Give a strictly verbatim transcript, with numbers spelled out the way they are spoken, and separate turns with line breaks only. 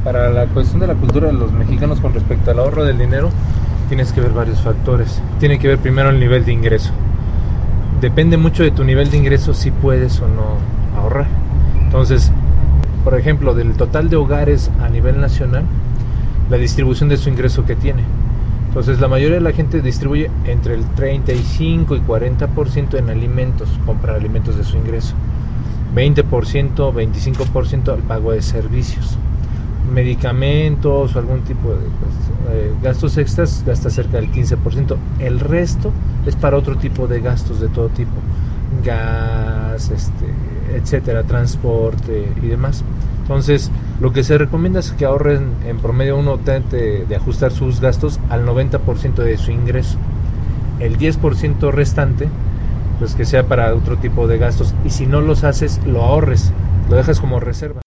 para la cuestión de la cultura de los mexicanos con respecto al ahorro del dinero, tienes que ver varios factores. Tiene que ver primero el nivel de ingreso. Depende mucho de tu nivel de ingreso si puedes o no ahorrar. Entonces, por ejemplo, del total de hogares a nivel nacional, la distribución de su ingreso que tiene. Entonces, la mayoría de la gente distribuye entre el treinta y cinco y cuarenta por ciento en alimentos, compra alimentos de su ingreso. veinte por ciento, veinticinco por ciento al pago de servicios. Medicamentos o algún tipo de pues, eh, gastos extras gasta cerca del quince por ciento. El resto es para otro tipo de gastos de todo tipo, gas, este, etcétera, transporte y demás. Entonces, lo que se recomienda es que ahorren en promedio, uno trate de ajustar sus gastos al noventa por ciento de su ingreso. El diez por ciento restante, pues que sea para otro tipo de gastos, y si no los haces, lo ahorres, lo dejas como reserva.